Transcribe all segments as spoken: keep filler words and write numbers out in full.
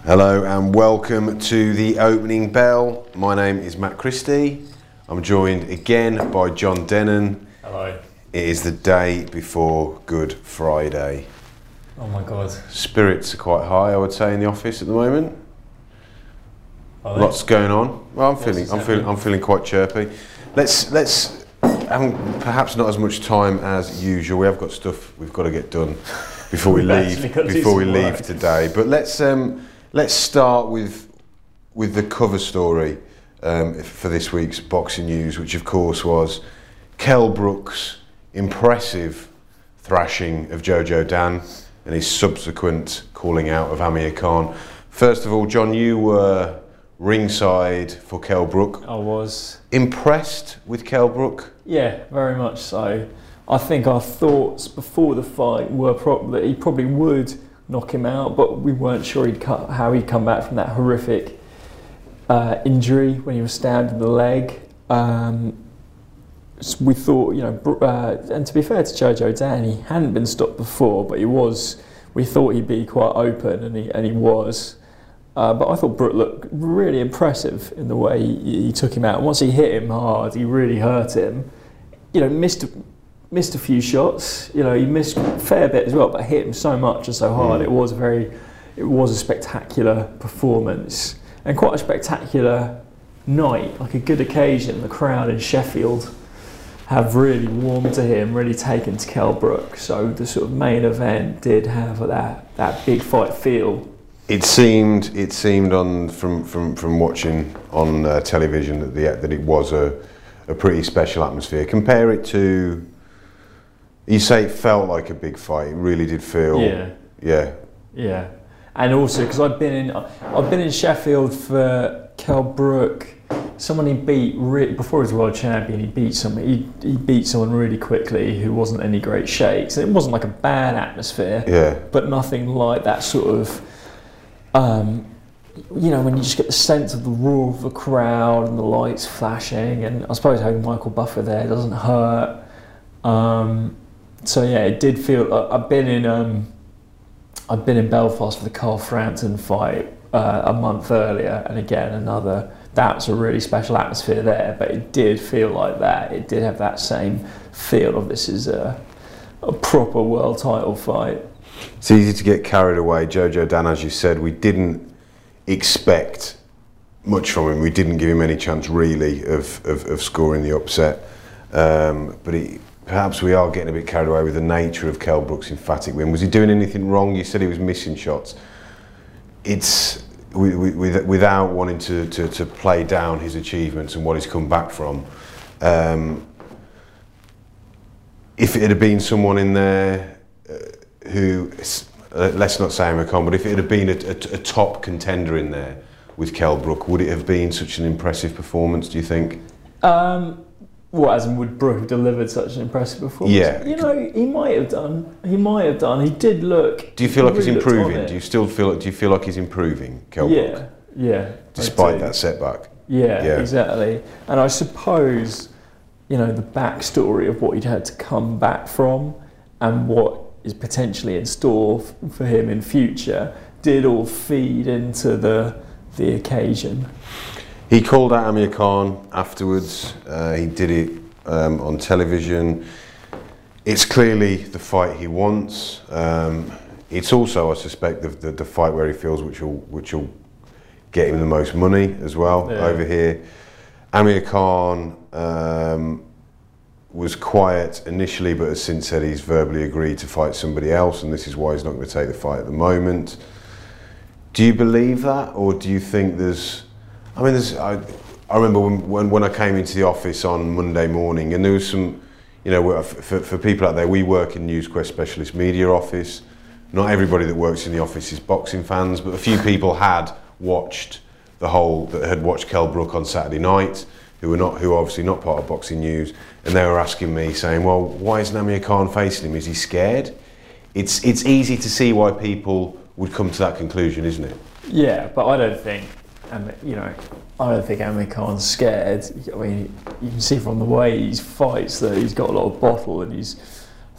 Hello and welcome to the opening bell. My name is Matt Christie. I'm joined again by John Dennon. Hello. It is the day before Good Friday. Oh my God. Spirits are quite high, I would say, in the office at the moment. Are they? Lots going on. Well, I'm What's feeling, I'm happening? feeling, I'm feeling quite chirpy. Let's, let's, having perhaps not as much time as usual. We have got stuff we've got to get done before we We've actually leave. got to do Before we some leave work. today, but let's um, let's start with with the cover story um, for this week's Boxing News, which of course was Kell Brook's impressive thrashing of Jojo Dan and his subsequent calling out of Amir Khan. First of all, John, you were ringside for Kell Brook. I was. Impressed with Kell Brook? Yeah, very much so. I think our thoughts before the fight were probably he probably would knock him out, but we weren't sure he'd cut, how he'd come back from that horrific uh, injury when he was stabbed in the leg. Um, so we thought, you know, uh, and to be fair to Jojo Dan, he hadn't been stopped before, but he was. We thought he'd be quite open, and he and he was. Uh, but I thought Brook looked really impressive in the way he, he took him out. Once he hit him hard, he really hurt him. You know, missed missed a few shots. You know, he missed a fair bit as well, but hit him so much and so hard. Mm. It was a very, it was a spectacular performance and quite a spectacular night, like a good occasion. The crowd in Sheffield have really warmed to him, really taken to Kell Brook. So the sort of main event did have that that big fight feel. It seemed, it seemed on from from, from watching on uh, television that the that it was a a pretty special atmosphere. Compare it to, you say it felt like a big fight. It really did feel. Yeah. Yeah. Yeah, and also because I've been in, I've been in Sheffield for Kell Brook. Someone he beat re- before he was world champion. He beat some. He, he beat someone really quickly who wasn't any great shakes. It wasn't like a bad atmosphere. Yeah. But nothing like that sort of. Um, you know, when you just get the sense of the roar of the crowd and the lights flashing, and I suppose having Michael Buffer there doesn't hurt. Um, so yeah, it did feel. I've been in. Um, I've been in Belfast for the Carl Frampton fight uh, a month earlier, and again another. That was a really special atmosphere there, but it did feel like that. It did have that same feel of this is a, a proper world title fight. It's easy to get carried away. Jojo Dan, as you said, we didn't expect much from him. We didn't give him any chance really of of, of scoring the upset. Um, but he, perhaps we are getting a bit carried away with the nature of Kell Brook's emphatic win. Was he doing anything wrong? You said he was missing shots. It's we, we, with, without wanting to, to, to play down his achievements and what he's come back from. Um, if it had been someone in there uh, who, uh, let's not say Amir Khan, but if it had been a, a, a top contender in there with Kell Brook, would it have been such an impressive performance, do you think? Um, Well, as in would Brook have delivered such an impressive performance? Yeah. You know, he might have done. He might have done. He did look. Do you feel like he he's really looked on improving? it. Do you still feel? Do you feel like he's improving, Kell Yeah, Brook, yeah. I despite do. that setback? Yeah, Yeah. exactly. And I suppose, you know, the backstory of what he'd had to come back from and what is potentially in store f- for him in future did all feed into the the occasion. He called out Amir Khan afterwards. Uh, he did it um, on television. It's clearly the fight he wants. Um, it's also, I suspect, the, the, the fight where he feels which will which will get him the most money as well Yeah. over here. Amir Khan um, was quiet initially, but has since said he's verbally agreed to fight somebody else, and this is why he's not going to take the fight at the moment. Do you believe that, or do you think there's? I mean, there's. I, I remember when, when when I came into the office on Monday morning, and there was some, you know, for for people out there, we work in NewsQuest Specialist Media Office. Not everybody that works in the office is boxing fans, but a few people had watched the whole that had watched Kell Brook on Saturday night, who were not, who are obviously not part of Boxing News, and they were asking me, saying, "Well, why isn't Amir Khan facing him? Is he scared?" It's it's easy to see why people would come to that conclusion, isn't it? Yeah, but I don't think, um, you know, I don't think Amir Khan's scared. I mean, you can see from the way he fights that he's got a lot of bottle, and he's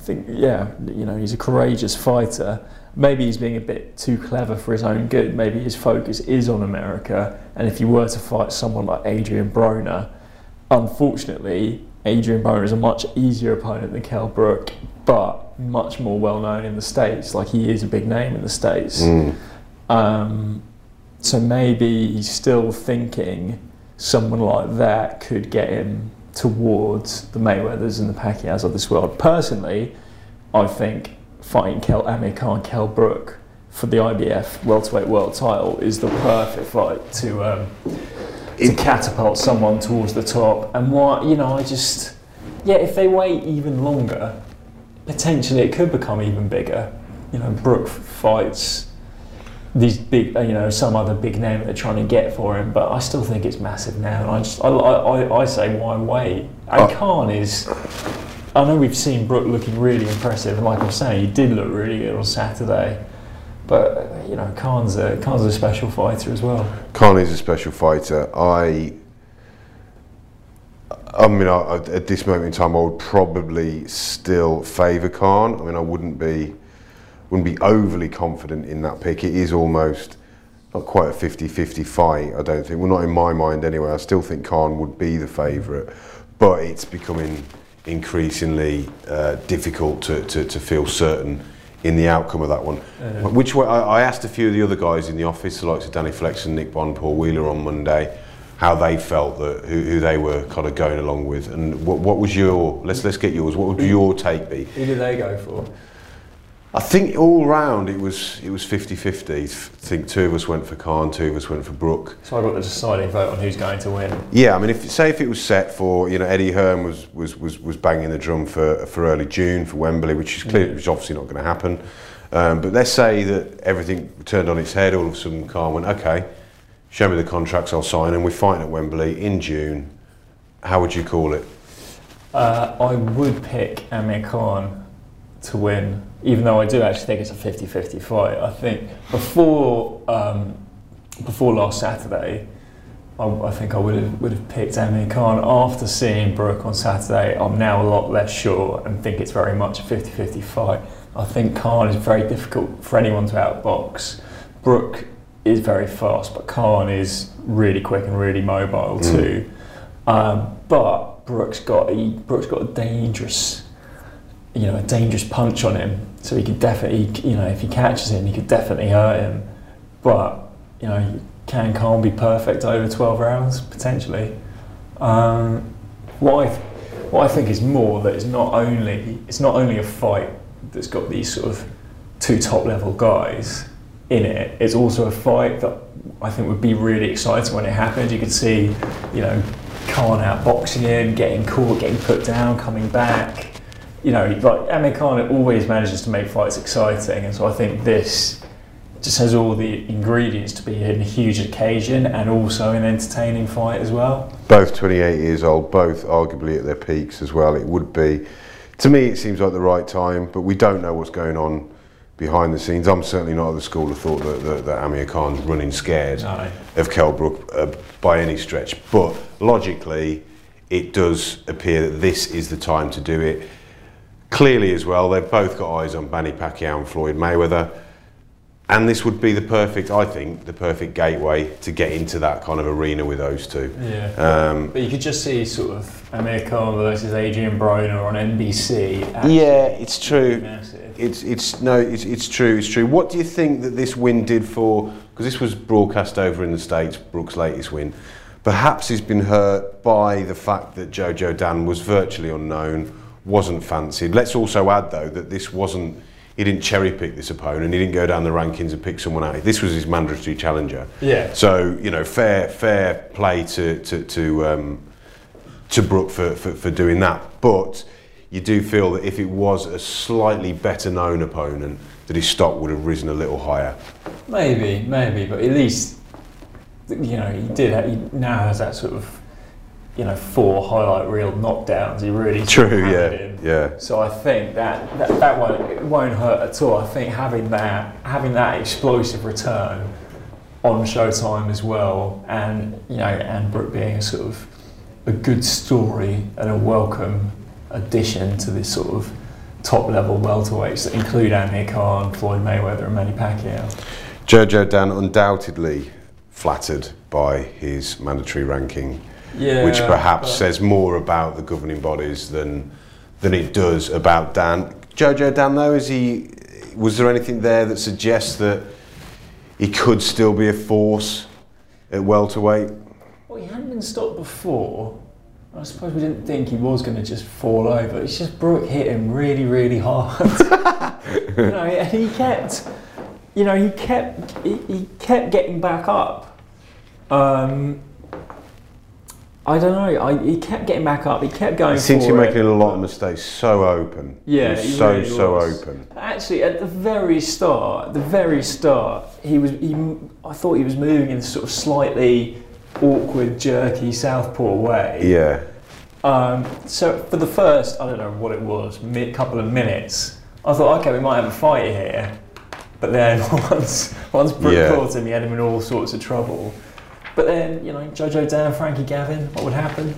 I think, yeah, you know, he's a courageous fighter. Maybe he's being a bit too clever for his own good. Maybe his focus is on America. And if you were to fight someone like Adrian Broner, unfortunately, Adrian Broner is a much easier opponent than Kell Brook, but much more well known in the States. Like, he is a big name in the States. Mm. Um, so maybe he's still thinking someone like that could get him towards the Mayweathers and the Pacquiaos of this world. Personally, I think fighting Kell, Amir Khan, Kell Brook for the I B F welterweight world title is the perfect fight to um, to catapult someone towards the top. And why, you know, I just, yeah, if they wait even longer, potentially it could become even bigger. You know, Brook fights these big, you know, some other big name that they're trying to get for him, but I still think it's massive now. And I just, I, I, I say, why wait? And Oh. Khan is, I know we've seen Brook looking really impressive, and like I was saying, he did look really good on Saturday. But you know, Khan's a Khan's a special fighter as well. Khan is a special fighter. I, I mean, I, at this moment in time, I would probably still favour Khan. I mean, I wouldn't be, wouldn't be overly confident in that pick. It is almost not quite a fifty-fifty fight, I don't think. Well, not in my mind anyway. I still think Khan would be the favourite, but it's becoming increasingly uh, difficult to, to, to feel certain in the outcome of that one. Uh, Which way, I, I asked a few of the other guys in the office, the likes of Danny Flex and Nick Bond, Paul Wheeler on Monday, how they felt, that who, who they were kind of going along with, and what, what was your, let's let's get yours, what would your take be? Who did they go for? I think all round it was it was fifty-fifty. I think two of us went for Khan, two of us went for Brook. So I got the deciding vote on who's going to win. Yeah, I mean, if say if it was set for, you know, Eddie Hearn was was was, was banging the drum for for early June for Wembley, which is clear, Yeah. which is obviously not going to happen. Um, but let's say that everything turned on its head. All of a sudden, Khan went, okay, show me the contracts, I'll sign, and we're fighting at Wembley in June. How would you call it? Uh, I would pick Amir Khan to win, even though I do actually think it's a fifty-fifty fight. I think before um, before last Saturday, I, I think I would have would have picked Amir Khan. After seeing Brook on Saturday, I'm now a lot less sure and think it's very much a fifty-fifty fight. I think Khan is very difficult for anyone to outbox. Brook is very fast, but Khan is really quick and really mobile Mm. too. Um, but Brook's got a, Brook's got a dangerous, you know, a dangerous punch on him. So he could definitely, you know, if he catches him, he could definitely hurt him. But you know, can Khan be perfect over twelve rounds potentially? Um, what I, what I think is more that it's not only it's not only a fight that's got these sort of two top level guys in it. It's also a fight that I think would be really exciting when it happens. You could see, you know, Khan outboxing him, getting caught, getting put down, coming back. You know, like Amir Khan always manages to make fights exciting, and so I think this just has all the ingredients to be a huge occasion and also an entertaining fight as well. Both twenty-eight years old, both arguably at their peaks as well. It would be, to me, it seems like the right time, but we don't know what's going on behind the scenes. I'm certainly not of the school of thought that, that, that Amir Khan's running scared No. of Kell Brook uh, by any stretch. But logically, it does appear that this is the time to do it. Clearly as well, they've both got eyes on Manny Pacquiao and Floyd Mayweather. And this would be the perfect, I think, the perfect gateway to get into that kind of arena with those two. Yeah. Um, But you could just see sort of Amir Khan versus Adrian Broner on N B C. yeah, it's true. Massive. It's it's no, it's it's true. It's true. What do you think that this win did for? Because this was broadcast over in the States, Brook's latest win. Perhaps he's been hurt by the fact that Jojo Dan was virtually unknown, wasn't fancied. Let's also add though that this wasn't. He didn't cherry pick this opponent. He didn't go down the rankings and pick someone out. This was his mandatory challenger. Yeah. So you know, fair fair play to to to um, to Brook for, for for doing that. But you do feel that if it was a slightly better known opponent, that his stock would have risen a little higher. Maybe, maybe, but at least, you know, he did. He now has that sort of, you know, four highlight reel knockdowns. He really sort of True, hammered yeah, him. yeah. So I think that that, that won't it won't hurt at all. I think having that having that explosive return on Showtime as well, and you know, and Brook being a sort of a good story and a welcome addition to this sort of top level welterweights that include Amir Khan, Floyd Mayweather and Manny Pacquiao. Jojo Dan undoubtedly flattered by his mandatory ranking, Yeah, which perhaps but- says more about the governing bodies than than it does about Dan. Jojo Dan, though, is he? Was there anything there that suggests that he could still be a force at welterweight? Well, he hadn't been stopped before. I suppose we didn't think he was going to just fall over. It's just Brook hit him really, really hard. You know, and he kept, you know, he kept, he, he kept getting back up. Um, I don't know. I, he kept getting back up. He kept going. He seems for to be it. making a lot of mistakes. So open. Yeah, he was he so really so was. open. Actually, at the very start, the very start, he was. He, I thought he was moving in a sort of slightly awkward, jerky southpaw way. Yeah. Um, so for the first, I don't know what it was, mid couple of minutes, I thought, okay, we might have a fight here. But then once once Brook Yeah. caught him, he had him in all sorts of trouble. But then, you know, Jojo Dan, Frankie Gavin, what would happen?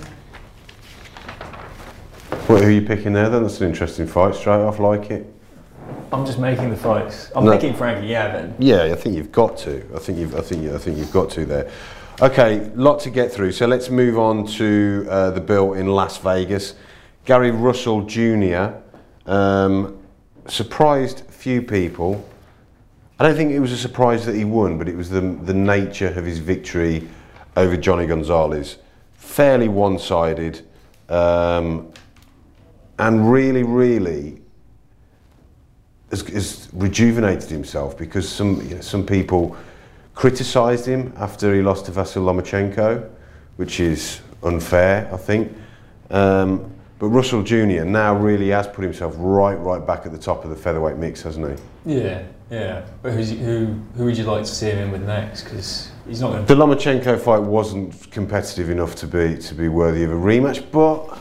What, who are you picking there then? That's an interesting fight. Straight off, like it. I'm just making the fights. I'm No. picking Frankie Gavin. Yeah, I think you've got to. I think you've. I think. You, I think you've got to there. Okay, lot to get through. So let's move on to uh, the bill in Las Vegas. Gary Russell Junior Um, surprised few people. I don't think it was a surprise that he won, but it was the the nature of his victory over Johnny Gonzalez. Fairly one-sided, um, and really, really has, has rejuvenated himself, because some you know, some people criticised him after he lost to Vasyl Lomachenko, which is unfair, I think. Um, but Russell Junior now really has put himself right, right back at the top of the featherweight mix, hasn't he? Yeah, yeah. But who's, who who would you like to see him in with next? Because he's not going to. The Lomachenko fight wasn't competitive enough to be to be worthy of a rematch, but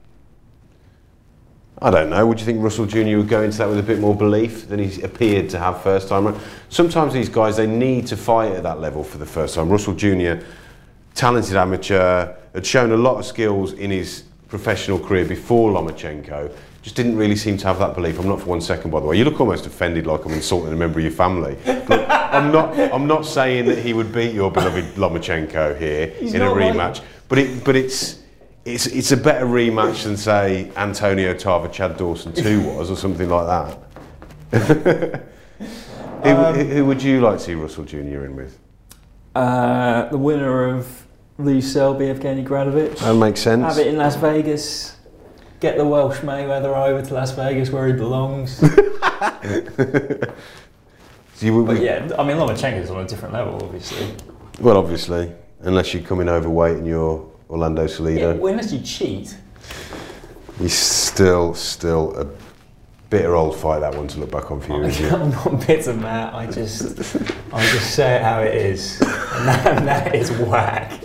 I don't know. Would you think Russell Junior would go into that with a bit more belief than he appeared to have first time around? Sometimes these guys, they need to fight at that level for the first time. Russell Junior, talented amateur, had shown a lot of skills in his professional career before Lomachenko, just didn't really seem to have that belief. I'm not for one second, by the way. You look almost offended, like I'm insulting a member of your family. Look, I'm not. I'm not saying that he would beat your beloved Lomachenko here He's in a not rematch, like- but it, but it's. It's it's a better rematch than, say, Antonio Tarver Chad Dawson two was, or something like that. who, Um, who would you like to see Russell Junior in with? Uh, the winner of Lee Selby, Evgeny Gradovic. That makes sense. Have it in Las Vegas. Get the Welsh Mayweather over to Las Vegas where he belongs. So you would- But yeah, I mean, Lomachenko's on a different level, obviously. Well, obviously, unless you're coming overweight and you're Orlando Yeah, Salido, well, unless you cheat. he's still still a bitter old fight, that one, to look back on for you, isn't it? I'm not bitter, Matt. I just, I just say it how it is, and that, and that is whack.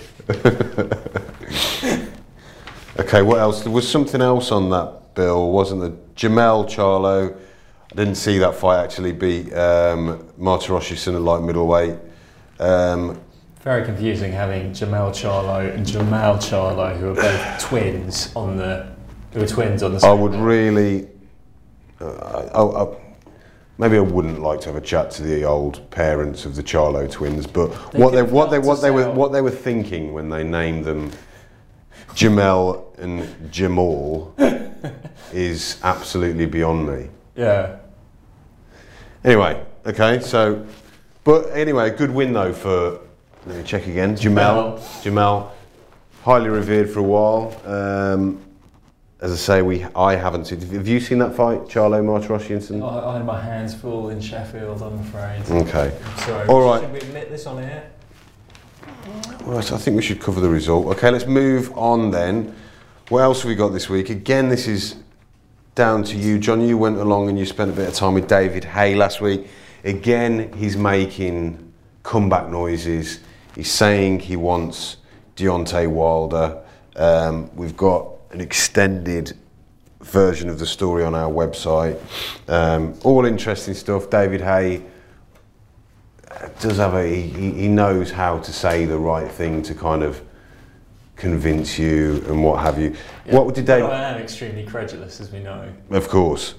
Okay, what else? There was something else on that bill, wasn't there? Jamel Charlo. I didn't see that fight actually beat um, Martirosyan at light middleweight. Um, Very confusing having Jamel Charlo and Jamal Charlo, who are both twins on the, who are twins on the. I would really, uh, I, I, maybe I wouldn't like to have a chat to the old parents of the Charlo twins, but They what they could what they cut what us they were out. what they were thinking when they named them Jamel and Jamal is absolutely beyond me. Yeah. Anyway, okay, so, but anyway, good win though for, let me check again, Jamel. Jamel, highly revered for a while. Um, as I say, we I haven't seen. Have you seen that fight, Charlo Martirosyan? I, I had my hands full in Sheffield, I'm afraid. Okay. Sorry. All right. Should we admit this on air? Right, so I think we should cover the result. Okay, let's move on then. What else have we got this week? Again, this is down to you, John. You went along and you spent a bit of time with David Haye last week. Again, he's making comeback noises. He's saying he wants Deontay Wilder. Um, we've got an extended version of the story on our website. Um, all interesting stuff. David Haye does have a, he, he knows how to say the right thing to kind of convince you and what have you. Yeah. What did David? But I am extremely credulous, as we know. Of course.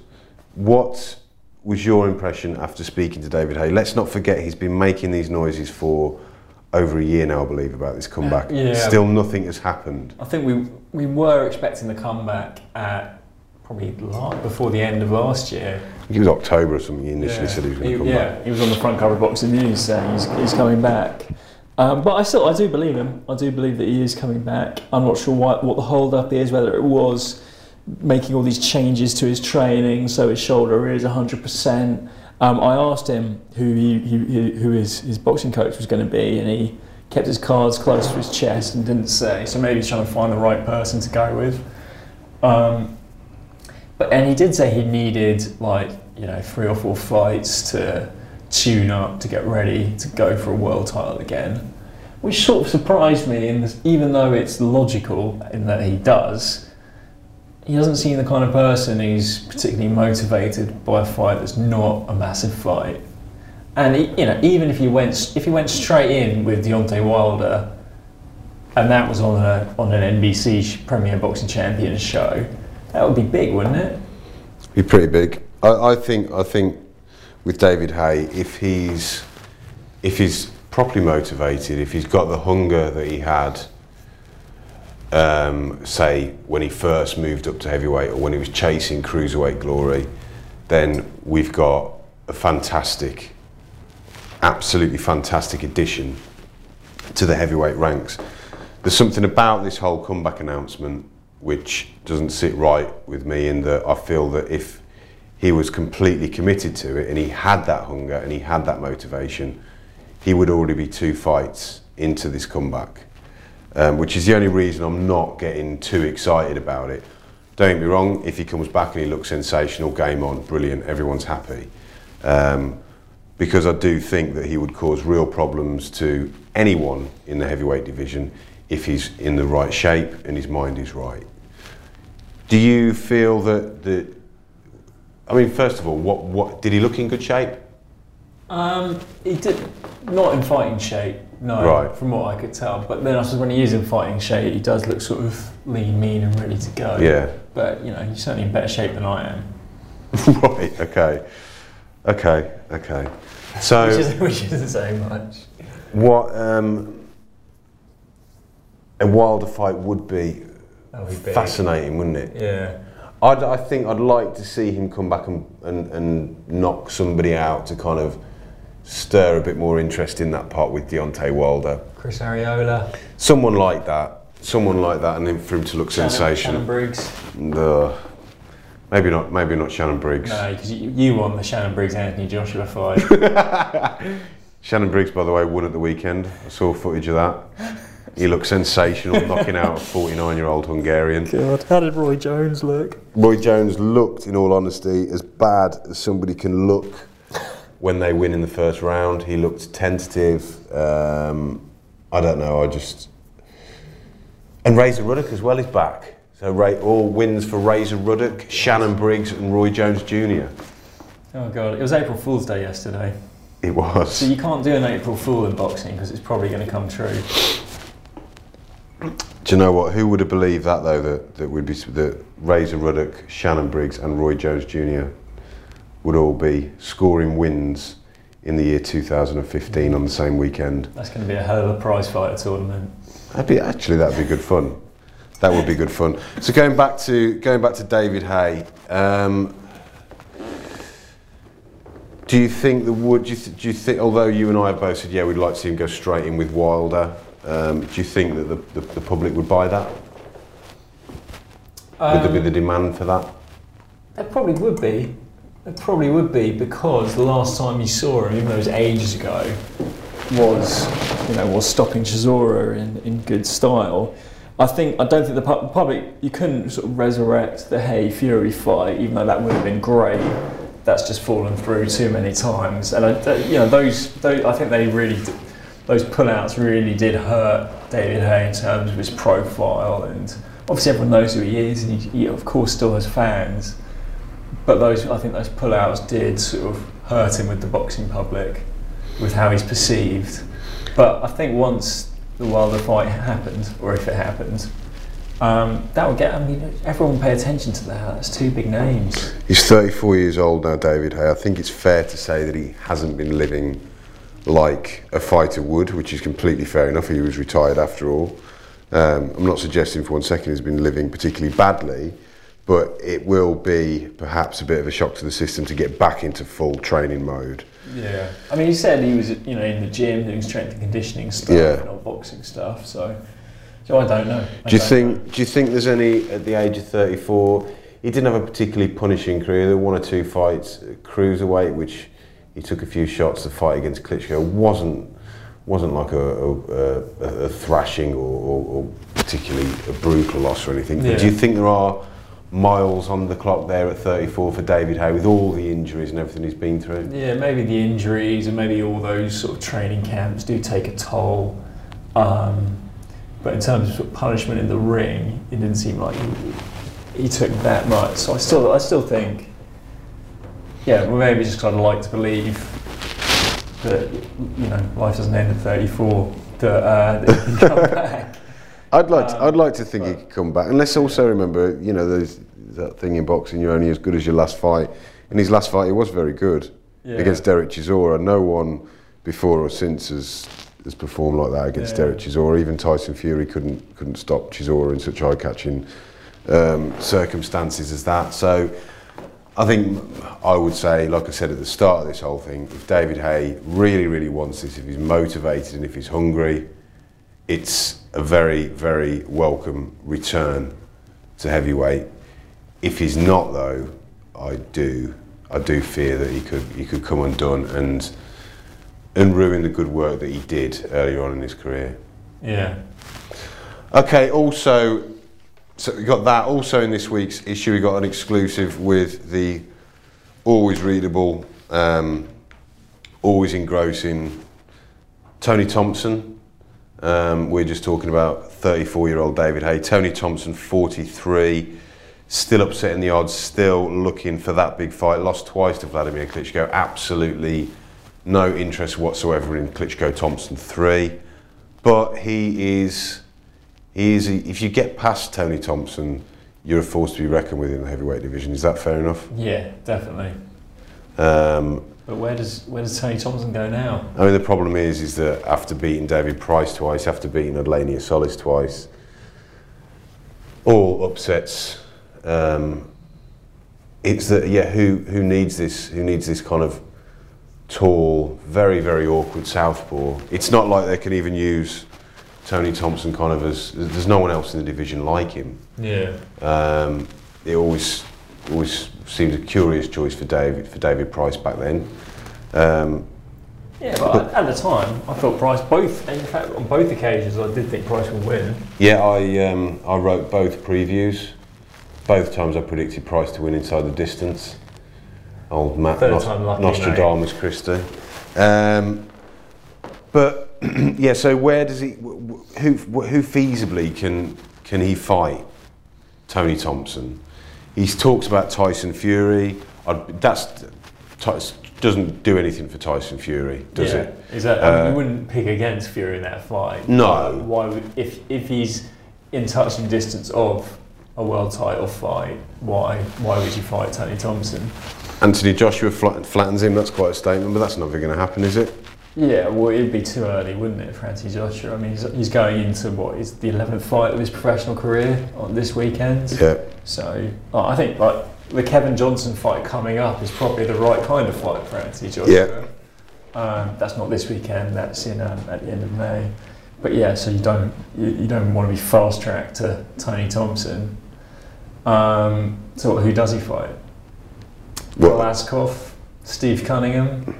what was your impression after speaking to David Haye? Let's not forget he's been making these noises for over a year now, I believe, about this comeback. Yeah. Still nothing has happened. I think we we were expecting the comeback at probably la- before the end of last year. I think it was October or something. He initially Yeah. said he was going He- to come yeah, back. he was on the front cover of Boxing News saying he's, he's coming back. Um, but I still, I do believe him. I do believe that he is coming back. I'm not sure what, what the hold up is, whether it was making all these changes to his training so his shoulder is one hundred percent. Um, I asked him who he, he, who his, his boxing coach was going to be, and he kept his cards close to his chest and didn't say. So maybe he's trying to find the right person to go with. Um, but and he did say he needed like you know three or four fights to tune up to get ready to go for a world title again, which sort of surprised me. In this, even though it's logical in that he does. He doesn't seem the kind of person who's particularly motivated by a fight that's not a massive fight. And he, you know, even if he went if he went straight in with Deontay Wilder, and that was on a on an N B C Premier Boxing Champions show, that would be big, wouldn't it? Be pretty big. I, I think. I think with David Haye, if he's if he's properly motivated, if he's got the hunger that he had. Um, say when he first moved up to heavyweight or when he was chasing cruiserweight glory, then we've got a fantastic, absolutely fantastic addition to the heavyweight ranks. There's something about this whole comeback announcement which doesn't sit right with me, in that I feel that if he was completely committed to it and he had that hunger and he had that motivation, he would already be two fights into this comeback. Um, which is the only reason I'm not getting too excited about it. Don't get me wrong, if he comes back and he looks sensational, game on, brilliant, everyone's happy. Um, because I do think that he would cause real problems to anyone in the heavyweight division if he's in the right shape and his mind is right. Do you feel that, that I mean, first of all, what, what did he look in good shape? Um, he did not in fighting shape. No, right. From what I could tell. But then I suppose when he is in fighting shape, he does look sort of lean, mean and ready to go. Yeah. But, you know, he's certainly in better shape than I am. Right, okay. Okay, okay. So, which, is, which isn't saying much. What um, a Wilder fight would be fascinating, wouldn't it? Yeah. I'd, I think I'd like to see him come back and, and, and knock somebody out to kind of stir a bit more interest in that part with Deontay Wilder. Chris Arreola. Someone like that. Someone like that, and then for him to look Shannon, sensational. Shannon Briggs. No. Maybe not. Maybe not Shannon Briggs. No, because you, you won the Shannon Briggs Anthony Joshua fight. Shannon Briggs, by the way, won at the weekend. I saw footage of that. He looked sensational, knocking out a forty-nine-year-old Hungarian. God, how did Roy Jones look? Roy Jones looked, in all honesty, as bad as somebody can look when they win in the first round. He looked tentative. Um, I don't know. I just and Razor Ruddock as well is back. So Ray, all wins for Razor Ruddock, Shannon Briggs, and Roy Jones Junior Oh God, it was April Fool's Day yesterday. It was. So you can't do an April Fool in boxing because it's probably going to come true. Do you know what? Who would have believed that though? That that would be that Razor Ruddock, Shannon Briggs, and Roy Jones Junior would all be scoring wins in the year two thousand fifteen on the same weekend. That's going to be a hell of a prize fighter tournament. That'd be actually that'd be good fun. That would be good fun. So going back to going back to David Haye, um, do you think the would? Do you, th- do you think? Although you and I have both said, yeah, we'd like to see him go straight in with Wilder. Um, do you think that the, the, the public would buy that? Um, would there be the demand for that? There probably would be. There probably would be because the last time you saw him, even though it was ages ago, was you know was stopping Chisora in, in good style. I think I don't think the pu- public you couldn't sort of resurrect the Haye Fury fight, even though that would have been great. That's just fallen through too many times, and I, you know those, those I think they really. Did, Those pullouts really did hurt David Haye in terms of his profile, and obviously everyone knows who he is, and he, he of course still has fans. But those, I think, those pullouts did sort of hurt him with the boxing public, with how he's perceived. But I think once the Wilder fight happened, or if it happened, Um, that would get, I mean, everyone pay attention to that. That's two big names. He's thirty-four years old now, David Haye. I think it's fair to say that he hasn't been living like a fighter would, which is completely fair enough. He was retired after all. Um, I'm not suggesting for one second he's been living particularly badly, but it will be perhaps a bit of a shock to the system to get back into full training mode. Yeah. I mean, he said he was, you know, in the gym doing strength and conditioning stuff, Yeah. not boxing stuff. So, so I don't know. I Do you don't think? know. Do you think there's any at the age of thirty-four? He didn't have a particularly punishing career. There were one or two fights at cruiserweight, which he took a few shots. The fight against Klitschko wasn't wasn't like a, a, a, a thrashing or, or, or particularly a brutal loss or anything. Yeah. But do you think there are miles on the clock there at thirty-four for David Haye with all the injuries and everything he's been through? Yeah, maybe the injuries and maybe all those sort of training camps do take a toll. Um, but in terms of, sort of punishment in the ring, it didn't seem like he, he took that much. So I still, I still think, yeah, well, maybe just kind of like to believe that, you know, life doesn't end at thirty-four. That, uh, that he can come back. I'd like to, Um, I'd like to think he could come back. And let's also remember, you know, there's that thing in boxing, you're only as good as your last fight. In his last fight, he was very good Yeah. against Derek Chisora. No one before or since has, has performed like that against Yeah. Derek Chisora. Even Tyson Fury couldn't couldn't stop Chisora in such eye-catching um, circumstances as that. So I think I would say, like I said at the start of this whole thing, if David Haye really, really wants this, if he's motivated and if he's hungry, it's a very, very welcome return to heavyweight. If he's not, though, I do, I do fear that he could, he could come undone and and ruin the good work that he did earlier on in his career. Yeah. Okay. Also, so we got that. Also in this week's issue, we got an exclusive with the always readable, um, always engrossing Tony Thompson. Um, we're just talking about thirty-four-year-old David Haye. Tony Thompson, forty-three, still upsetting the odds, still looking for that big fight. Lost twice to Vladimir Klitschko. Absolutely no interest whatsoever in Klitschko Thompson three. But he is, he is. If you get past Tony Thompson, you're a force to be reckoned with in the heavyweight division. Is that fair enough? Yeah, definitely. Um, But where does where does Tony Thompson go now? I mean, the problem is, is that after beating David Price twice, after beating Adlania Solis twice, all upsets. Um, it's that yeah, who who needs this? Who needs this kind of tall, very very awkward southpaw? It's not like they can even use Tony Thompson kind of as. There's no one else in the division like him. Yeah. Um, it always always seemed a curious choice for David for David Price back then. Um, Yeah, but, but at the time, I thought Price both. In fact, on both occasions, I did think Price would win. Yeah, I um, I wrote both previews. Both times I predicted Price to win inside the distance. Old Matt Third Nos- time lucky, Nostradamus Christie. Um, but yeah, so where does he? Who who feasibly can can he fight Tony Thompson? He talks about Tyson Fury. I'd, that's doesn't do anything for Tyson Fury, does yeah. it? Is that? I mean, Uh, you wouldn't pick against Fury in that fight. No. Why, why would if if he's in touching distance of a world title fight? Why why would you fight Tony Thompson? Anthony Joshua flat, flattens him. That's quite a statement, but that's never going to happen, is it? Yeah, well, it'd be too early, wouldn't it, for Anthony Joshua? I mean, he's, he's going into what is the eleventh fight of his professional career on this weekend. Yeah. So uh, I think like the Kevin Johnson fight coming up is probably the right kind of fight for Anthony Joshua. Yeah. Um, that's not this weekend. That's in um, at the end of May. But yeah, so you don't you, you don't want to be fast tracked to Tony Thompson. Um, so who does he fight? Well, Glazkov, Steve Cunningham.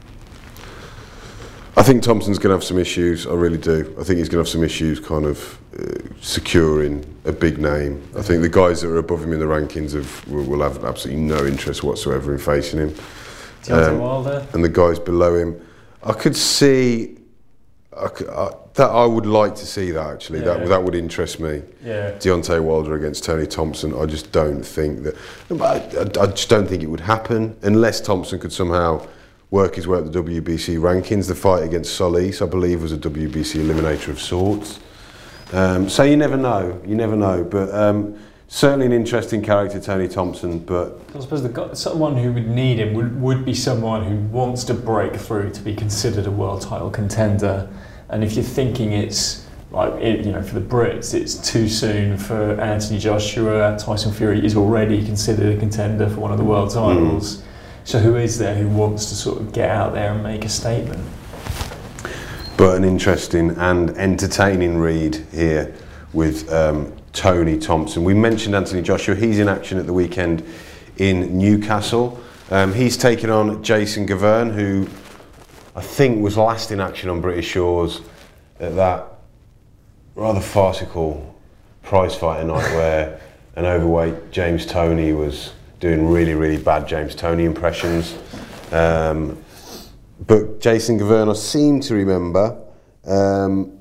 I think Thompson's going to have some issues. I really do. I think he's going to have some issues kind of uh, securing a big name. I think the guys that are above him in the rankings have, will, will have absolutely no interest whatsoever in facing him. Deontay Um, Wilder. And the guys below him, I could see I could, I, that. I would like to see that actually. Yeah. That that would interest me. Yeah. Deontay Wilder against Tony Thompson. I just don't think that. I, I just don't think it would happen unless Thompson could somehow work his way up the W B C rankings. The fight against Solis, I believe, was a W B C eliminator of sorts. Um, so you never know, you never know. But um, certainly an interesting character, Tony Thompson. But I suppose the guy, someone who would need him would, would be someone who wants to break through to be considered a world title contender. And if you're thinking it's like, it, you know, for the Brits, it's too soon for Anthony Joshua. Tyson Fury is already considered a contender for one of the world titles. Mm. So who is there who wants to sort of get out there and make a statement? But an interesting and entertaining read here with um, Tony Thompson. We mentioned Anthony Joshua. He's in action at the weekend in Newcastle. Um, he's taking on Jason Gaverne, who I think was last in action on British shores at that rather farcical prize fighter night where an overweight James Toney was doing really, really bad James Toney impressions. Um, But Jason Gaverne, I seem to remember, um,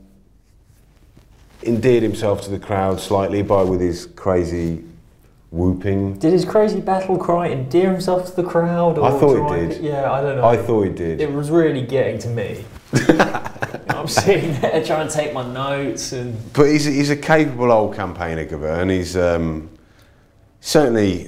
endeared himself to the crowd slightly by with his crazy whooping. Did his crazy battle cry endear himself to the crowd? Or I thought he did. Yeah, I don't know. I thought he did. It was really getting to me. I'm sitting there trying to take my notes and. But he's a, he's a capable old campaigner, Gaverne. He's um, certainly,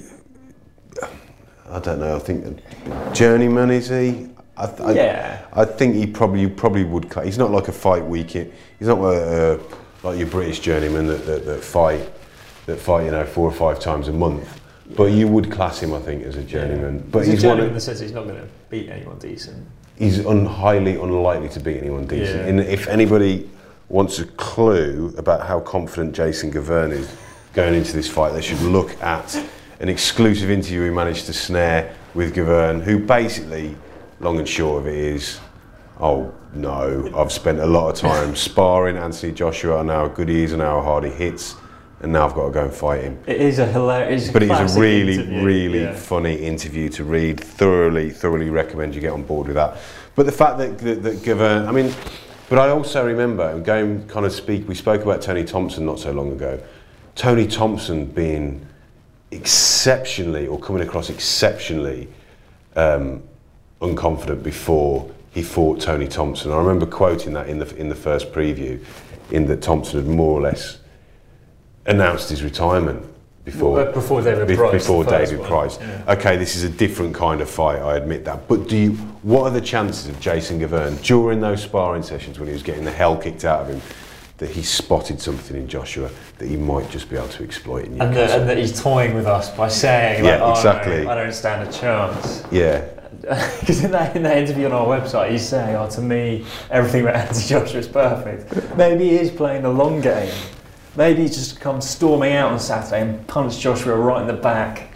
I don't know. I think journeyman is he? I, th- yeah. I, I think he probably probably would. He's not like a fight week. He's not a, uh, like your British journeyman that, that, that fight that fight you know four or five times a month. But you would class him, I think, as a journeyman. Yeah. But he's, he's a one journeyman of, in the sense he's not going to beat anyone decent. He's un, highly unlikely to beat anyone decent. Yeah. And if anybody wants a clue about how confident Jason Gaverne is going into this fight, they should look at an exclusive interview we managed to snare with Gaverne, who basically, long and short of it is, oh no, I've spent a lot of time sparring Anthony Joshua, I know how good he is and how hard he hits, and now I've got to go and fight him. It is a hilarious, but it is a really, interview. really yeah. funny interview to read. Thoroughly, thoroughly recommend you get on board with that. But the fact that that, that Gaverne, I mean, but I also remember going kind of speak. We spoke about Tony Thompson not so long ago. Tony Thompson being exceptionally, or coming across exceptionally um, unconfident before he fought Tony Thompson. I remember quoting that in the in the first preview, in that Thompson had more or less announced his retirement before well, before David be, Price. Before David one. Price. Yeah. Okay, this is a different kind of fight. I admit that. But do you? What are the chances of Jason Gaverne during those sparring sessions when he was getting the hell kicked out of him, that he spotted something in Joshua that he might just be able to exploit in Newcastle? And, the, and that he's toying with us by saying, like, yeah, oh, exactly. no, I don't stand a chance. Yeah. Because in that, in that interview on our website, he's saying, oh, to me, everything about Anthony Joshua is perfect. Maybe he is playing the long game. Maybe he just comes storming out on Saturday and punch Joshua right in the back.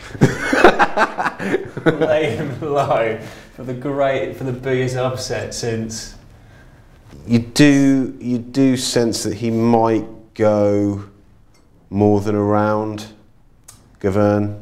Lay him low for the great, for the biggest upset since. You do, you do sense that he might go more than a round, Gaverne?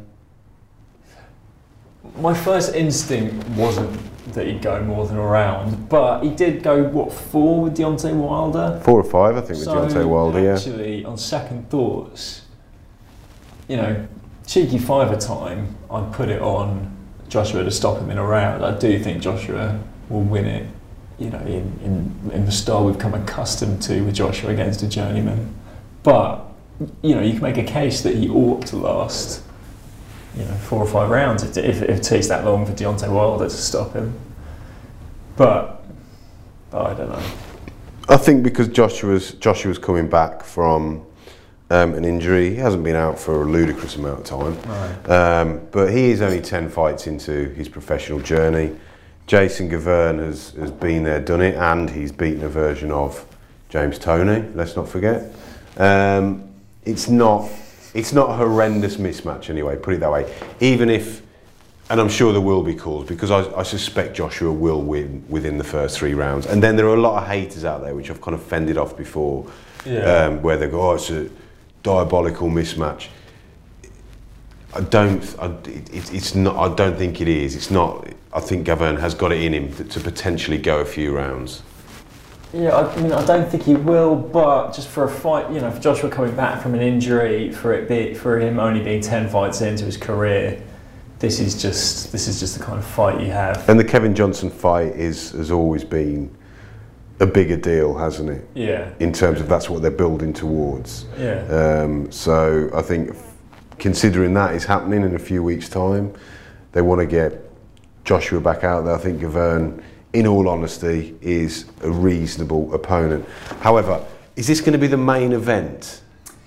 My first instinct wasn't that he'd go more than a round, but he did go, what, four with Deontay Wilder? Four or five, I think, with so Deontay Wilder, yeah. Actually, on second thoughts, you know, cheeky fiver time, I'd put it on Joshua to stop him in a round. I do think Joshua will win it, you know, in, in, in the style we've come accustomed to with Joshua against a journeyman. But, you know, you can make a case that he ought to last, you know, four or five rounds if, if, if it takes that long for Deontay Wilder to stop him. But, but I don't know. I think because Joshua's Joshua's coming back from um, an injury, he hasn't been out for a ludicrous amount of time. Right. Um, but he is only ten fights into his professional journey. Jason Gaverne has, has been there, done it, and he's beaten a version of James Toney, let's not forget. Um, it's not it's not a horrendous mismatch anyway, put it that way. Even if, and I'm sure there will be calls, because I, I suspect Joshua will win within the first three rounds. And then there are a lot of haters out there, which I've kind of fended off before, yeah. um, where they go, oh, it's a diabolical mismatch. I don't, I, it, it's not, I don't think it is. It's not, I think Gaverne has got it in him to, to potentially go a few rounds. Yeah, I mean, I don't think he will, but just for a fight, you know, for Joshua coming back from an injury, for it be, for him only being ten fights into his career, this is just this is just the kind of fight you have. And the Kevin Johnson fight is has always been a bigger deal, hasn't it? Yeah. In terms of that's what they're building towards. Yeah. Um, so I think, considering that is happening in a few weeks' time, they want to get Joshua back out there. I think Gavern, in all honesty, is a reasonable opponent. However, is this going to be the main event?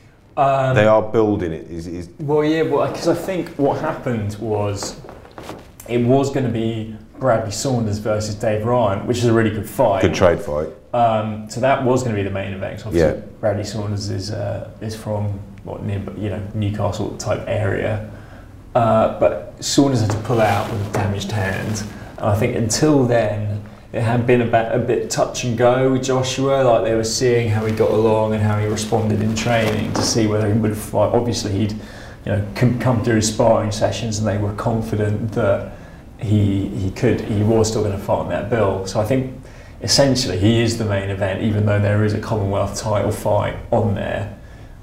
Um, they are building it. Is, is well, yeah, well, because I think what happened was it was going to be Bradley Saunders versus Dave Ryan, which is a really good fight. Good trade fight. Um, so that was going to be the main event. So obviously, Yeah. Bradley Saunders is uh, is from what near, you know, Newcastle type area, uh, but Saunders had to pull out with a damaged hand. And I think until then, it had been about a bit touch and go with Joshua. Like they were seeing how he got along and how he responded in training to see whether he would fight. Obviously, he'd you know come, come through his sparring sessions, and they were confident that he he could he was still going to fight on that bill. So I think essentially he is the main event, even though there is a Commonwealth title fight on there.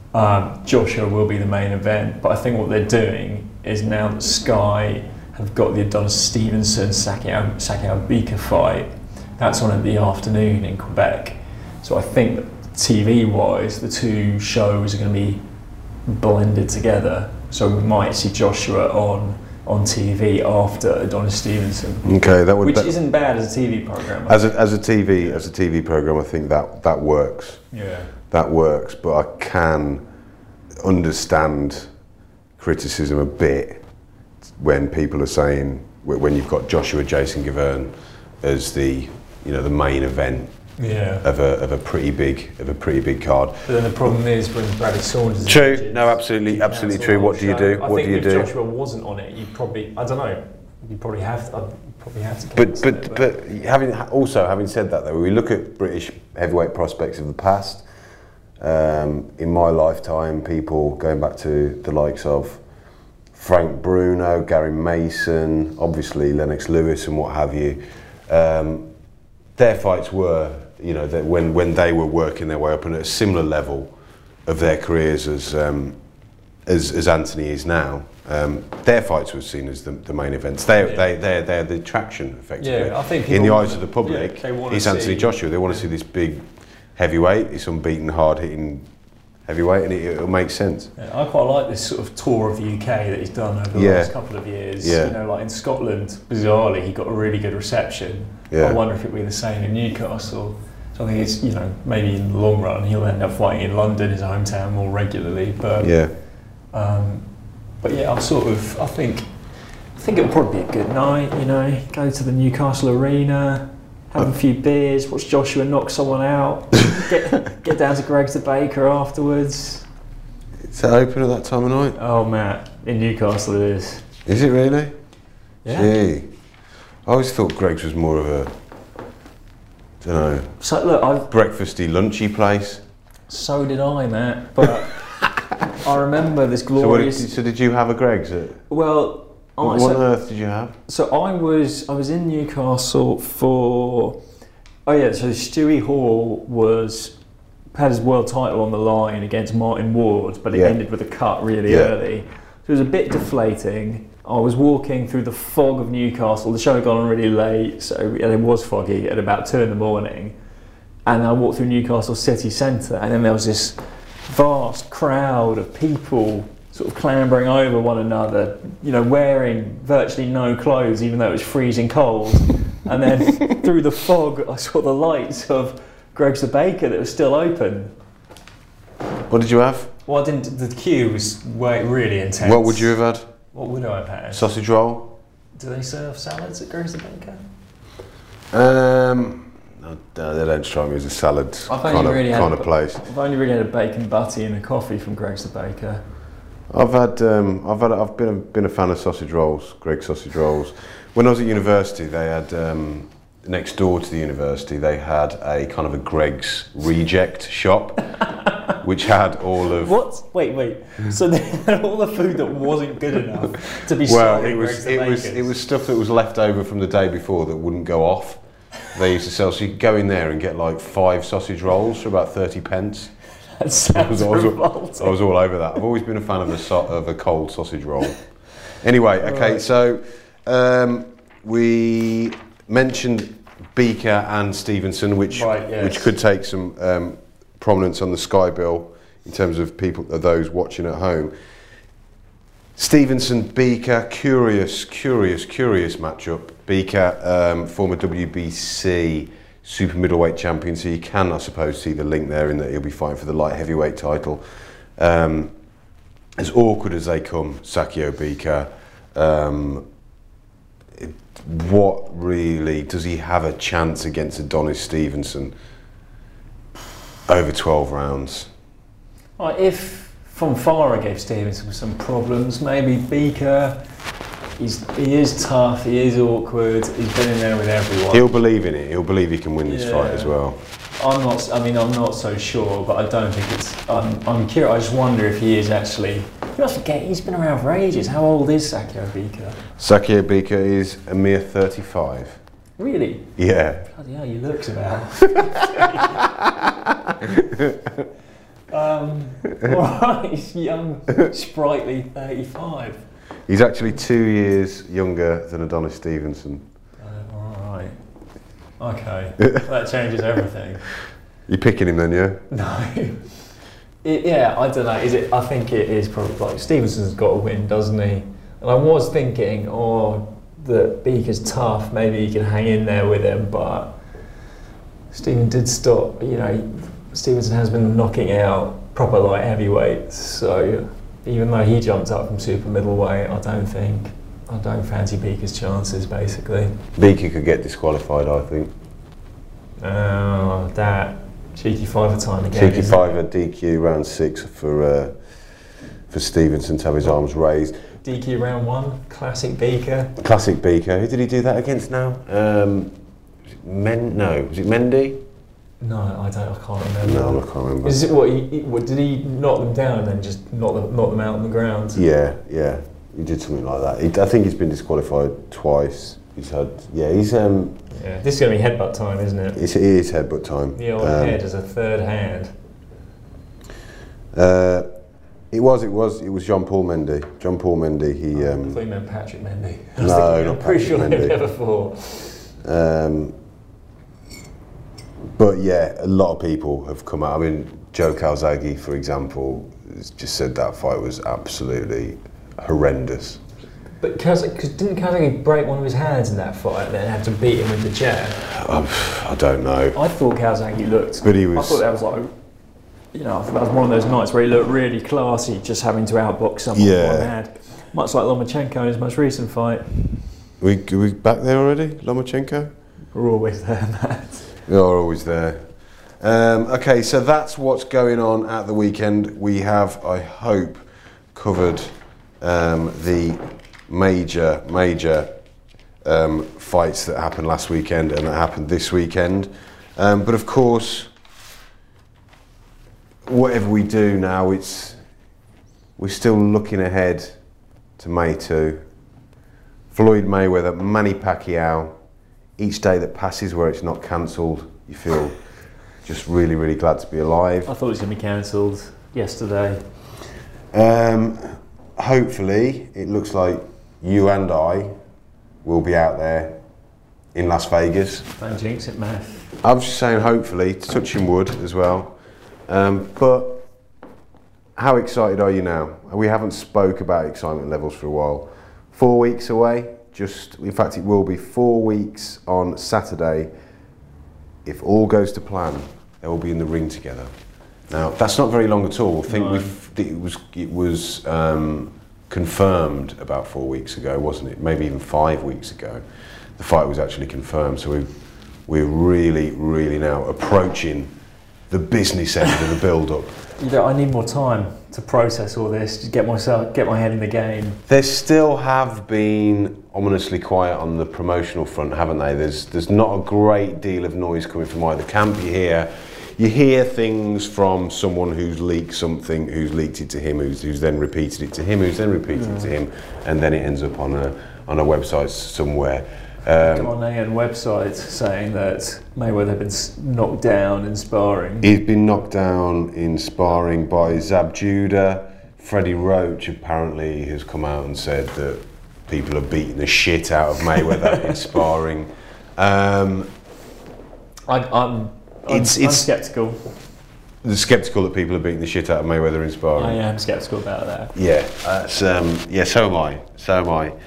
Um, Joshua will be the main event, but I think what they're doing is now that Sky have got the Adonis Stevenson Sakao Sakao Bika fight. That's on in the afternoon in Quebec. So I think that T V-wise, the two shows are going to be blended together. So we might see Joshua on on T V after Adonis Stevenson. Okay, that would. Which that, isn't bad as a T V program. As a as a T V as a T V program, I think that that works. Yeah. That works, but I can understand criticism a bit when people are saying when you've got Joshua Jason Gavern as the you know the main event Yeah. of a of a pretty big of a pretty big card. But then the problem is when Bradley Saunders. True. Is No, absolutely, you absolutely cancel true. the What whole do you show. do? I What think do you if do? Joshua wasn't on it, you probably I don't know. You probably have to. I'd probably have to. But cancel but it, but having also having said that though, we look at British heavyweight prospects of the past. Um, in my lifetime, people going back to the likes of Frank Bruno, Gary Mason, obviously Lennox Lewis, and what have you. Um, their fights were, you know, that when when they were working their way up and at a similar level of their careers as um, as, as Anthony is now. Um, their fights were seen as the, the main events. They Yeah. they they they're the attraction effectively. Yeah, I think in the people eyes wanna- of the public, yeah, they wanna it's Anthony see- Joshua. They want to yeah. see this big heavyweight, this unbeaten, hard-hitting heavyweight, and it, it'll make sense. Yeah, I quite like this sort of tour of the U K that he's done over the Yeah. last couple of years. Yeah. You know, like in Scotland, bizarrely, he got a really good reception. Yeah. I wonder if it'll be the same in Newcastle. So I think it's, you know, maybe in the long run he'll end up fighting in London, his hometown, more regularly. But Yeah. um, but yeah, I'm sort of, I think, I think it'll probably be a good night. You know, go to the Newcastle Arena, have a few beers, watch Joshua knock someone out, get get down to Greg's the Baker afterwards. Is that open at that time of night? Oh, Matt, in Newcastle it is. Is it really? Yeah. Gee. I always thought Greg's was more of a, don't know, So look, I've, breakfasty, lunchy place. so did I, Matt. But I remember this So, what did, glorious. so did you have a Greg's? At, well, I, what on so, earth did you have? so I was I was in Newcastle for. Oh yeah, so Stewie Hall was had his world title on the line against Martin Ward, but it Yeah. ended with a cut really Yeah. early. So it was a bit deflating. I was walking through the fog of Newcastle. The show had gone on really late, so and it was foggy at about two in the morning. And I walked through Newcastle city centre, and then there was this vast crowd of people sort of clambering over one another, you know, wearing virtually no clothes, even though it was freezing cold. And then through the fog, I saw the lights of Greg's the Baker that was still open. What did you have? Well, I didn't. The queue was way, really intense. What would you have had? What would I have had? Sausage roll? Do they serve salads at Greg's the Baker? Um, no, no, they don't strike me as a salad I've only kind of, really had kind a- of place. I've only really had a bacon butty and a coffee from Greg's the Baker. I've had, um, I've had, I've been a, been a fan of sausage rolls, Greg's sausage rolls. When I was at university, they had um, next door to the university, they had a kind of a Greg's reject shop, which had all of. What? Wait, wait. So they had all the food that wasn't good enough to be Well, sold it at was Greg's the it was Baker's. it was stuff that was left over from the day before that wouldn't go off. They used to sell, so you could go in there and get like five sausage rolls for about thirty pence. That I was, sounds I was, revolting. I was all over that. I've always been a fan of a so, of a cold sausage roll. Anyway, okay, Right. so um, we mentioned Beaker and Stevenson, which Right, yes. which could take some um, prominence on the Sky bill in terms of people, of those watching at home. Stevenson, Beaker, curious, curious, curious matchup. Beaker, um, former W B C super middleweight champion, so you can, I suppose, see the link there in that he'll be fighting for the light heavyweight title. Um, as awkward as they come, Sakio Beaker, um, it, what really, does he have a chance against Adonis Stevenson over twelve rounds? Well, if Von Farah gave Stevenson some problems, maybe Beaker, he's, he is tough, he is awkward, he's been in there with everyone. He'll believe in it, he'll believe he can win this Yeah. fight as well. I'm not, I mean, I'm not so sure, but I don't think it's, I'm, I'm curious, I just wonder if he is actually, you must forget, he's been around for ages. How old is Sakio Beaker? Sakio Beaker is a mere thirty-five. Really? Yeah. Bloody hell, he looks about. um, alright, he's young, sprightly thirty-five. He's actually two years younger than Adonis Stevenson. Uh, alright. Okay, that changes everything. You're picking him then, yeah? No. It, yeah, I don't know. Is it? I think it is probably like Stevenson's got to win, doesn't he? And I was thinking, oh, that Beaker's tough. Maybe he can hang in there with him, but Steven did stop. You know, Stevenson has been knocking out proper light heavyweights. So even though he jumped up from super middleweight, I don't think I don't fancy Beaker's chances. Basically, Beaker could get disqualified, I think. oh, that. Cheeky fiver time again. Cheeky fiver, D Q round six for uh, for Stevenson to have his arms raised. D Q round one, classic Beaker. Classic Beaker. Who did he do that against now? Um, was it Men? No, was it Mendy? No, I don't. I can't remember. No, I can't remember. Is it what? He, he- what did he knock them down and then just knock them, knock them out on the ground? Yeah, yeah, he did something like that. He, I think he's been disqualified twice. He's had, yeah, he's um, Yeah. This is going to be headbutt time, isn't it? it's, it is headbutt time. The old Um, head as a third hand. Uh, it was, it was, it was John Paul Mendy. John Paul Mendy. He. I Um, thought you meant Patrick Mendy. I no, was thinking, not I'm pretty sure Patrick they've Mendy. never fought. Um, but yeah, a lot of people have come out. I mean, Joe Calzaghe, for example, has just said that fight was absolutely horrendous. But Kaz, cause didn't Kazaghe break one of his hands in that fight and then had to beat him with the chair? Um, I don't know. I thought Kazaghe looked. But he I was- thought that was like, you know, I thought that was one of those nights where he looked really classy, just having to outbox someone with Yeah. one hand. Much like Lomachenko in his most recent fight. We are we back there already, Lomachenko? We're always there, Matt. You're always there. Um, okay, so that's what's going on at the weekend. We have, I hope, covered um, the major, major um, fights that happened last weekend and that happened this weekend. Um, but of course, whatever we do now, it's we're still looking ahead to May second. Floyd Mayweather, Manny Pacquiao. Each day that passes where it's not cancelled, you feel just really, really glad to be alive. I thought it was going to be cancelled yesterday. Um, hopefully, it looks like you and I will be out there in Las Vegas. Don't jinx it, Matt. I was just saying hopefully, touching wood as well. Um, but how excited are you now? We haven't spoke about excitement levels for a while. Four weeks away, just, in fact it will be four weeks on Saturday. If all goes to plan, they will be in the ring together. Now, that's not very long at all. I think No. we've, it was, it was um, confirmed about four weeks ago, wasn't it? Maybe even five weeks ago. The fight was actually confirmed, so we've, we're really, really now approaching the business end of the build-up. You know, I need more time to process all this, to get myself, get my head in the game. There still have been ominously quiet on the promotional front, haven't they? There's there's not a great deal of noise coming from either camp. You hear you hear things from someone who's leaked something, who's leaked it to him, who's who's then repeated it to him, who's then repeated Mm. it to him, and then it ends up on a on a website somewhere. Um, Ghanaian website saying that Mayweather had been s- knocked down in sparring. He's been knocked down in sparring by Zab Judah. Freddie Roach apparently has come out and said that people are beating the shit out of Mayweather in sparring. Um, I, I'm, I'm, It's- I'm it's- sceptical. The sceptical that people are beating the shit out of Mayweather in sparring. I am sceptical about that. Yeah, that's, um, yeah, so am I. So am I.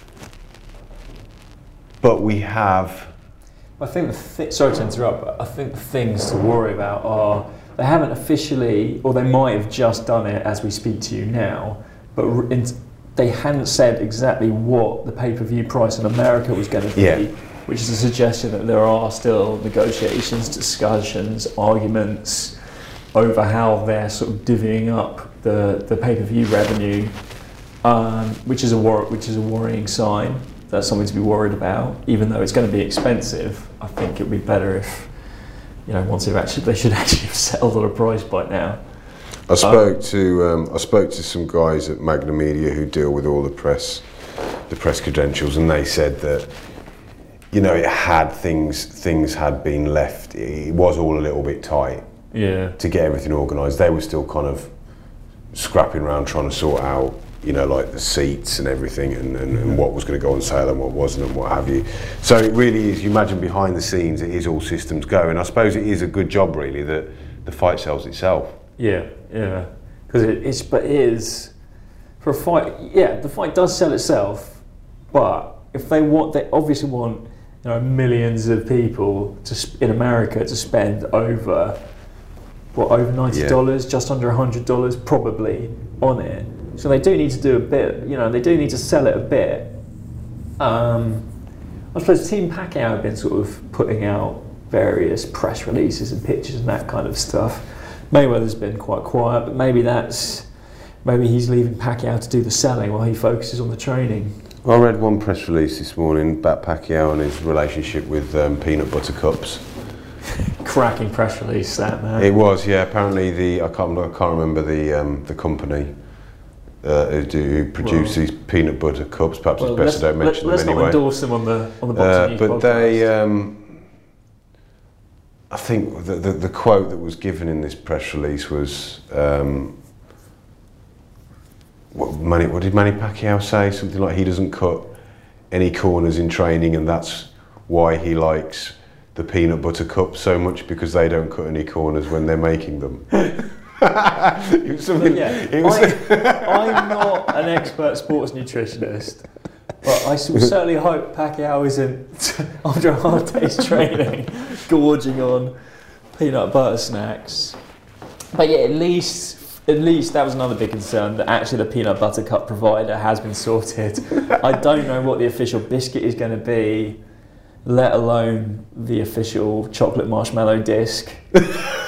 But we have. I think the th- sorry to interrupt, but I think the things to worry about are they haven't officially, or they might have just done it as we speak to you now, but r- in, they hadn't said exactly what the pay-per-view price in America was going to be, Yeah. which is a suggestion that there are still negotiations, discussions, arguments over how they're sort of divvying up the, the pay-per-view revenue, um, which is a wor- which is a worrying sign. That's something to be worried about. Even though it's going to be expensive, I think it would be better if, you know, once they've actually, they should actually have settled on a price by now. I spoke to um, I spoke to some guys at Magna Media who deal with all the press, the press credentials, and they said that, you know, it had things things had been left. It was all a little bit tight. Yeah. To get everything organised. They were still kind of scrapping around trying to sort out, you know, like the seats and everything, and, and, and what was going to go on sale and what wasn't and what have you. So it really is, you imagine behind the scenes, it is all systems go. And I suppose it is a good job, really, that the fight sells itself. Yeah, yeah. Because it, it's, but it is, for a fight, yeah, the fight does sell itself, but if they want, they obviously want, you know, millions of people to sp- in America to spend over, what, over ninety dollars, yeah. just under one hundred dollars probably on it. So they do need to do a bit, you know, they do need to sell it a bit. Um, I suppose Team Pacquiao have been sort of putting out various press releases and pictures and that kind of stuff. Mayweather's been quite quiet, but maybe that's, maybe he's leaving Pacquiao to do the selling while he focuses on the training. Well, I read one press release this morning about Pacquiao and his relationship with um, peanut butter cups. Cracking press release, that, man. It was, yeah. Apparently, the I can't I can't remember the um, the company uh, who, do, who produce well, these peanut butter cups. Perhaps well, it's best I don't mention let, them anyway. Let's not endorse them on the on the Boxing uh, News But podcast. they, um, I think the, the the quote that was given in this press release was. Um, What, Manny, what did Manny Pacquiao say? Something like he doesn't cut any corners in training, and that's why he likes the peanut butter cup so much, because they don't cut any corners when they're making them. It was something. Yeah, it was I, I'm not an expert sports nutritionist, but I certainly hope Pacquiao isn't after a hard day's training gorging on peanut butter snacks. But yeah, at least. At least that was another big concern, that actually the peanut butter cup provider has been sorted. I don't know what the official biscuit is going to be, let alone the official chocolate marshmallow disc. you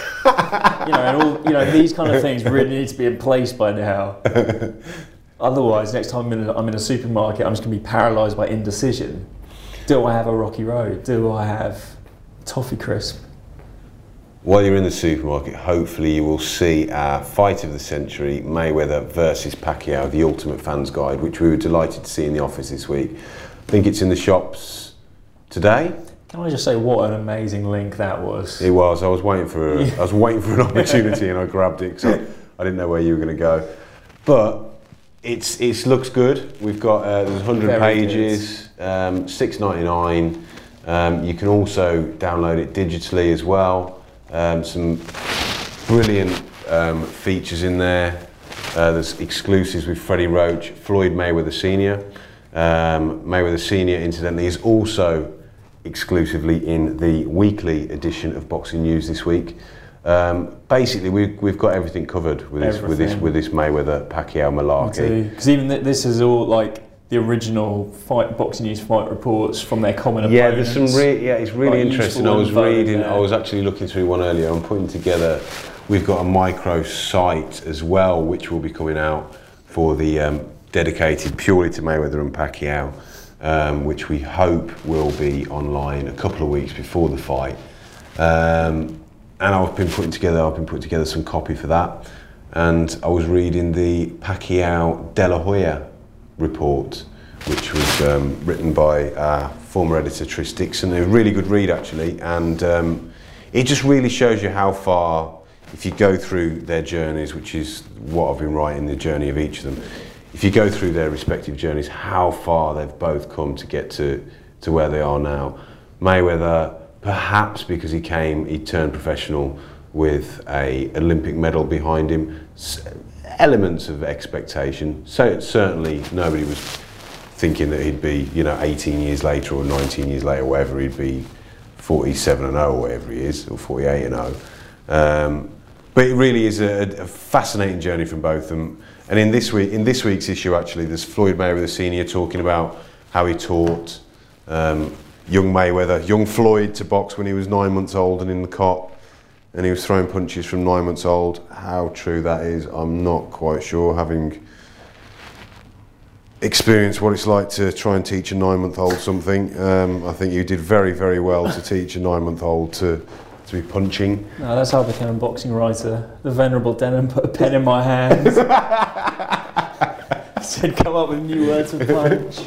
know, and all, you know, these kind of things really need to be in place by now. Otherwise, next time I'm in, a, I'm in a supermarket, I'm just going to be paralysed by indecision. Do I have a Rocky Road? Do I have Toffee Crisp? While you're in the supermarket, hopefully you will see our fight of the century, Mayweather versus Pacquiao, the Ultimate Fans Guide, which we were delighted to see in the office this week. I think it's in the shops today. Can I just say what an amazing link that was? It was. I was waiting for a, I was waiting for an opportunity and I grabbed it because I, I didn't know where you were going to go. But it's it looks good. We've got uh, there's one hundred Very pages, um, six ninety-nine. Um, you can also download it digitally as well. Um, some brilliant um, features in there. Uh, there's exclusives with Freddie Roach, Floyd Mayweather Senior Um, Mayweather Senior, incidentally, is also exclusively in the weekly edition of Boxing News this week. Um, basically, we've, we've got everything covered with this, with this with this Mayweather Pacquiao malarkey. Because even th- this is all like the original fight Boxing News fight reports from their common opponents. Yeah, there's some re- yeah, it's really like interesting. I was reading, there. I was actually looking through one earlier. I'm putting together. We've got a micro site as well, which will be coming out for the um, dedicated purely to Mayweather and Pacquiao, um, which we hope will be online a couple of weeks before the fight. Um, and I've been putting together, I've been putting together some copy for that. And I was reading the Pacquiao De La Hoya report, which was um, written by our former editor Tris Dixon. A really good read actually, and um, it just really shows you how far, if you go through their journeys, which is what I've been writing, the journey of each of them, if you go through their respective journeys, how far they've both come to get to, to where they are now. Mayweather perhaps because he came, he turned professional with a Olympic medal behind him, elements of expectation. So certainly nobody was thinking that he'd be, you know, eighteen years later or nineteen years later, whatever, he'd be forty-seven and oh, or whatever he is, or forty-eight and oh. Um, but it really is a, a fascinating journey from both of them. And in this week, in this week's issue, actually, there's Floyd Mayweather Senior talking about how he taught um, young Mayweather, young Floyd, to box when he was nine months old and in the cot, and he was throwing punches from nine months old. How true that is, I'm not quite sure, having experienced what it's like to try and teach a nine-month-old something. Um, I think you did very, very well to teach a nine-month-old to, to be punching. No, that's how I became a boxing writer. The Venerable Denham put a pen in my hand. Said, come up with new words of punch.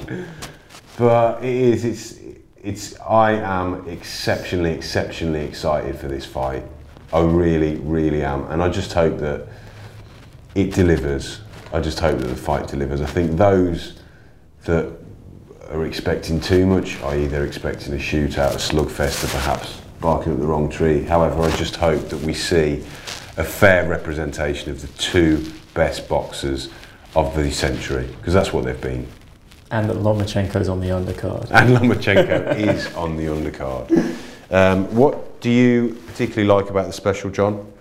But it is, it's, it's, I am exceptionally, exceptionally excited for this fight. I really, really am. And I just hope that it delivers. I just hope that the fight delivers. I think those that are expecting too much, that is they're expecting a shootout, a slugfest, or perhaps barking up the wrong tree. However, I just hope that we see a fair representation of the two best boxers of the century, because that's what they've been. And that Lomachenko's on the undercard. And Lomachenko is on the undercard. Um, what do you particularly like about the special, John?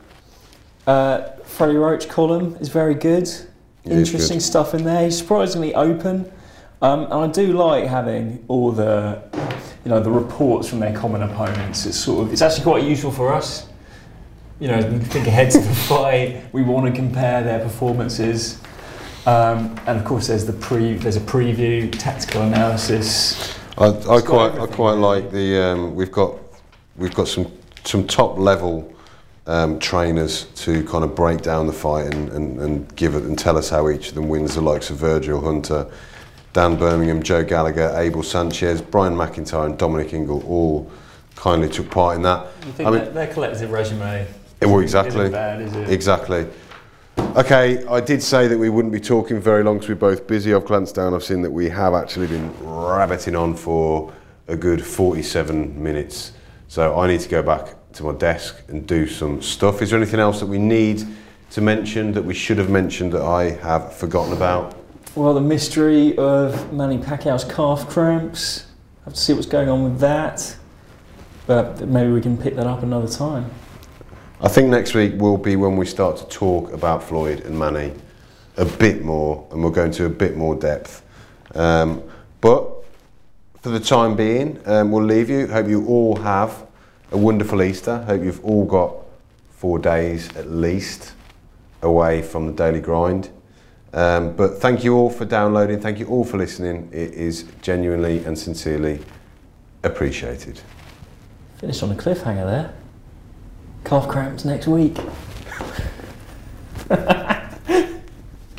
Uh, Freddie Roach column is very good. It Interesting good. stuff in there. He's surprisingly open, um, and I do like having all the, you know, the reports from their common opponents. It's sort of, it's actually quite useful for us. You know, as we think ahead to the fight, we want to compare their performances, um, and of course, there's the pre, there's a preview, tactical analysis. I, I quite, I quite like the. Um, we've got, we've got some some top level. Um, trainers to kind of break down the fight and, and, and give it and tell us how each of them wins, the likes of Virgil Hunter, Dan Birmingham, Joe Gallagher, Abel Sanchez, Brian McIntyre and Dominic Ingle all kindly took part in that. You think I mean, that their collective resume well, exactly, isn't bad, is it? Exactly. Okay, I did say that we wouldn't be talking very long because we're both busy. I've glanced down, I've seen that we have actually been rabbiting on for a good forty-seven minutes. So I need to go back to my desk and do some stuff. Is there anything else that we need to mention, that we should have mentioned, that I have forgotten about? Well, the mystery of Manny Pacquiao's calf cramps. Have to see what's going on with that. But maybe we can pick that up another time. I think next week will be when we start to talk about Floyd and Manny a bit more, and we'll go into a bit more depth. Um, but for the time being, um, we'll leave you. Hope you all have a wonderful Easter. Hope you've all got four days at least away from the daily grind. Um, but thank you all for downloading. Thank you all for listening. It is genuinely and sincerely appreciated. Finished on a cliffhanger there. Calf cramps next week.